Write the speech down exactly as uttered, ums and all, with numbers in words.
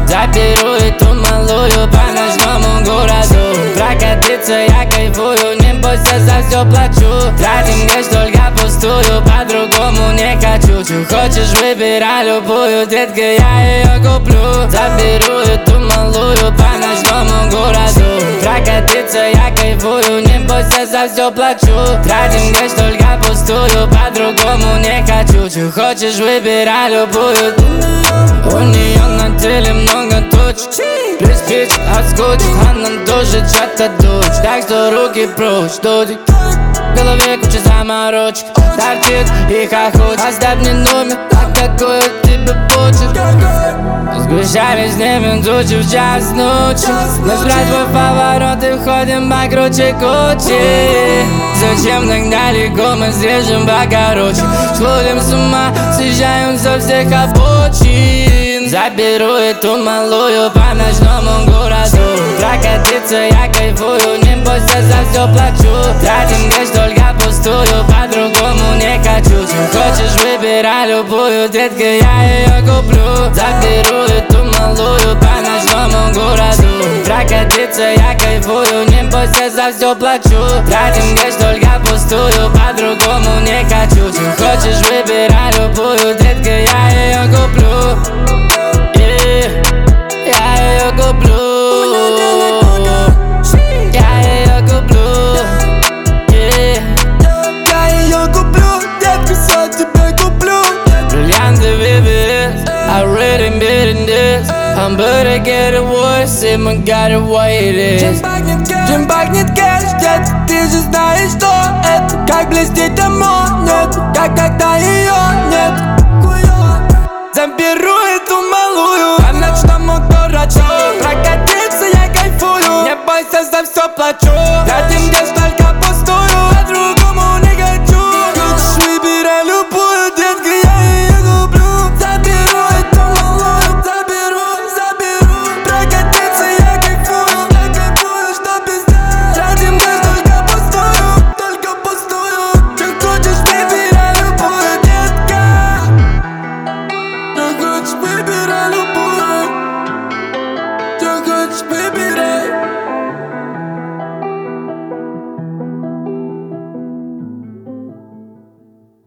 Заберу эту малую по ночному городу. Прокатиться я кайфую, не бойся, за все плачу. Тратим грязь только пустую, по-другому не хочу. Чё хочешь, выбирай любую, детка, я ее куплю. Заберу эту малую по ночному городу. Прокатиться я кайфую, не бойся, за все плачу. Тратим грязь только пустую, по-другому не хочу. Чё хочешь, выбирай любую. У нее на теле много точек, плюс пич от скотча, она тоже чья-то дочь. Так что руки прочь, додик. В голове куча заморочек, торчит и хохочет. Оставь мне номер, а какой у тебя почерк. Сгущались небом тучи в час ночи. Набрать твой поворот и входим покруче кучи. Зачем так далеко, мы срежем покороче. Сходим с ума, съезжаем со всех обочин. Заберу эту малую по ночному городу. Прокатиться я кайфую, не бойся, за все плачу. Тратим грязь только пустую, по-другому не хочу. Чё хочешь, выбирай любую, детка, я ее куплю. Заберу эту малую по ночному городу. Прокатиться я кайфую, не бойся, за все плачу. Тратим грязь только пустую, по-другому не хочу. Чё хочешь, выбирай любую, детка, я ее куплю. Yeah, я ее куплю. Я ее куплю. Yeah. Я ее куплю, детка, все тебе куплю. Бриллианты ви ви эс, I really been in this. I'm better get it worse, и мы got it what it is. Чем пахнет кэш, чем пахнет кэш, детка, ты же знаешь, что это. Как блестит амон, нет, как когда ее нет.